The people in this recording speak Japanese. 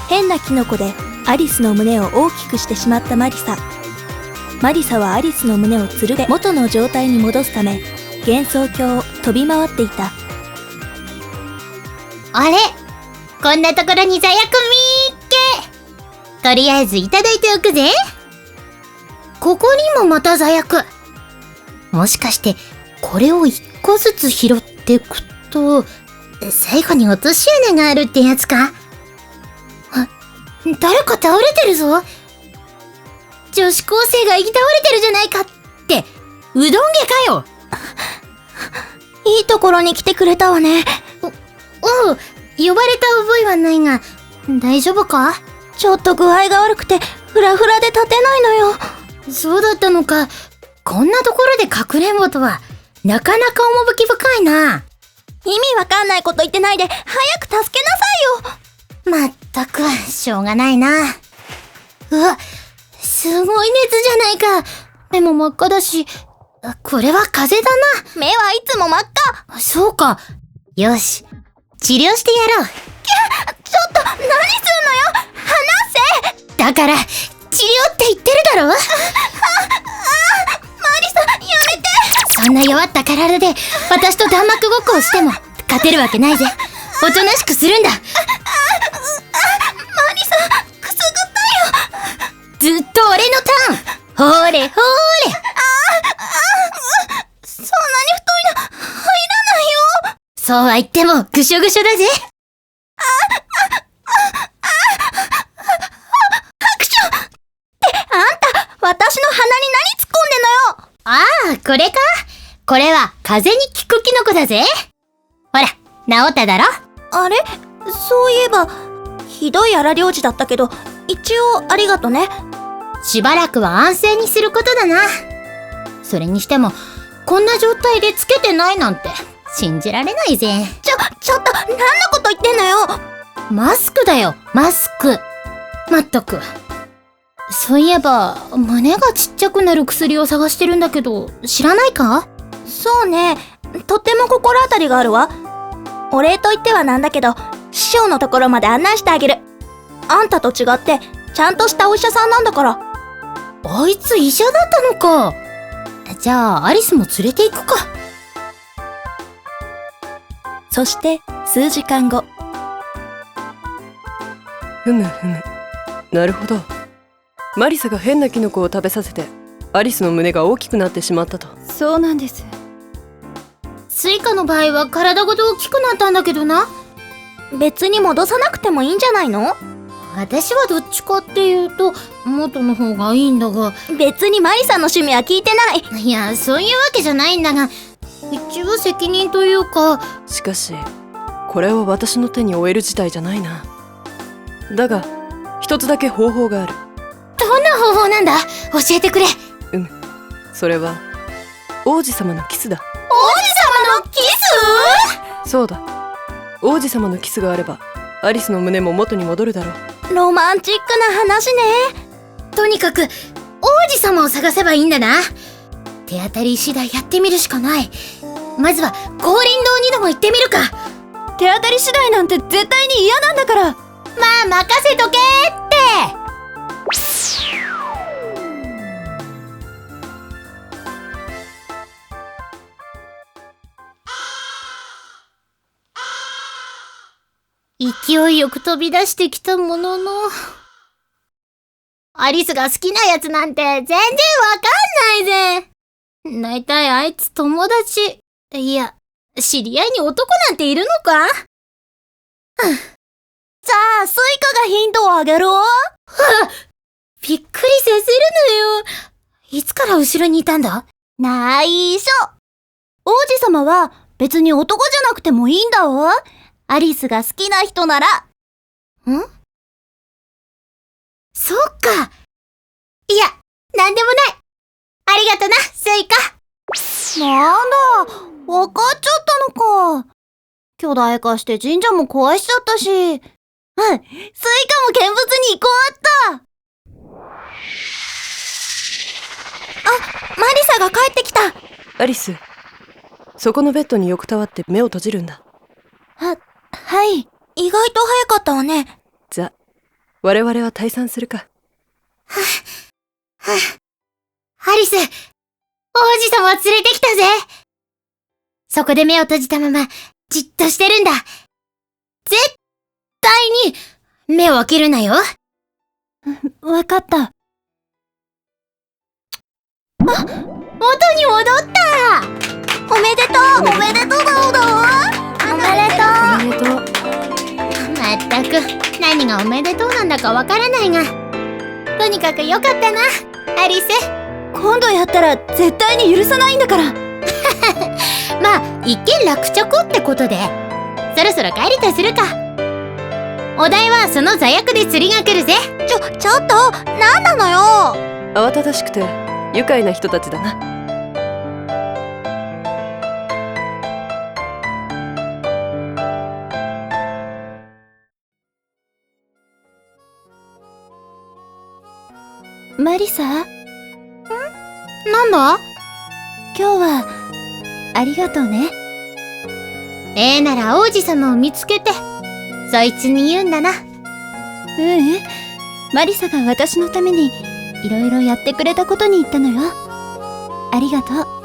変なキノコでアリスの胸を大きくしてしまったマリサ。マリサはアリスの胸をつるで元の状態に戻すため幻想郷を飛び回っていた。 あれ、こんなところに座薬みっけ。とりあえずいただいておくぜ。ここにもまた座薬。もしかしてこれを一個ずつ拾っていくと最後に落とし穴があるってやつか。誰か倒れてるぞ。女子高生が居倒れてるじゃないかって、うどん毛かよ。 いいところに来てくれたわね。 おう、呼ばれた覚えはないが、大丈夫か？ ちょっと具合が悪くて、フラフラで立てないのよ。 そうだったのか。こんなところでかくれんぼとは、なかなか趣深いな。 意味わかんないこと言ってないで、早く助けなさいよ。 まったく、しょうがないな。うわ、すごい熱じゃないか。目も真っ赤だし、これは風邪だな。 目はいつも真っ赤。 そうか。よし、治療してやろう。 ちょっと、何すんのよ。話せ。 だから、治療って言ってるだろ。 マリサ、やめて。 そんな弱った体で、私と弾幕ごっこをしても、勝てるわけないぜ。おとなしくするんだ。 マリサ、くすぐったよ。 ずっと俺のターン。ほーれほーれ。 そんなに太いの、入らないよ。 そうは言っても、ぐしょぐしょだぜ。 ハクションってあんた、私の鼻に何突っ込んでんのよ。 ああ、これか。これは風邪に効くキノコだぜ。ほら、治っただろ。 あれ、そういえばひどい荒療治だったけど、一応ありがとね。 しばらくは安静にすることだな。それにしてもこんな状態でつけてないなんて信じられないぜ。 ちょっと、何のこと言ってんのよ。 マスクだよ、マスク。まったく。そういえば胸がちっちゃくなる薬を探してるんだけど、知らないか？ そうね、とっても心当たりがあるわ。お礼と言ってはなんだけど、師匠のところまで案内してあげる。あんたと違ってちゃんとしたお医者さんなんだから。 あいつ医者だったのか。じゃあアリスも連れて行くか。 そして数時間後。 ふむふむ、なるほど。マリサが変なキノコを食べさせてアリスの胸が大きくなってしまったと。 そうなんです。 スイカの場合は体ごと大きくなったんだけどな。 別に戻さなくてもいいんじゃないの？ 私はどっちかっていうと元の方がいいんだが。 別にマリさんの趣味は聞いてない。 いや、そういうわけじゃないんだが、一応責任というか。 しかしこれは私の手に負える事態じゃないな。だが一つだけ方法がある。 どんな方法なんだ？教えてくれ。 それは王子様のキスだ。 王子様のキス？ そうだ、王子様のキスがあればアリスの胸も元に戻るだろう。 ロマンチックな話ね。 とにかく王子様を探せばいいんだな。手当たり次第やってみるしかない。まずは降臨堂にでも行ってみるか。 手当たり次第なんて絶対に嫌なんだから。 まあ任せとけーって。勢いよく飛び出してきたものの、アリスが好きなやつなんて全然わかんないぜ。だいたいあいつ友達、いや、知り合いに男なんているのか？ じゃあスイカがヒントをあげるわ。 びっくりさせるのよ。いつから後ろにいたんだ？ 内緒。王子様は別に男じゃなくてもいいんだわ。アリスが好きな人なら。 そっか。いや、なんでもない。ありがとな、スイカ。 なんだ、わかっちゃったのか。巨大化して神社も壊しちゃったし。スイカも見物に行こうっと。あ、マリサが帰ってきた。 アリス、そこのベッドに横たわって目を閉じるんだ。 はい。意外と早かったわね。 じゃ、 我々は退散するか。 アリス、王子様を連れてきたぜ。そこで目を閉じたまま、じっとしてるんだ。絶対に、目を開けるなよ。 わかった。 元に戻ったおめでとうおめでとうだおだおめでとう。 おめでとう。 まったく、何がおめでとうなんだかわからないが。とにかくよかったな、アリス。 今度やったら絶対に許さないんだから。 まあ、一件落着ってことで、そろそろ帰りとするか。お代はその座薬で釣りが来るぜ。 ちょっと、なんなのよ。 慌ただしくて愉快な人たちだな。 マリサ、 なんだ？ 今日はありがとうね。 なら王子様を見つけて、そいつに言うんだな。 マリサが私のためにいろいろやってくれたことに言ったのよ。ありがとう。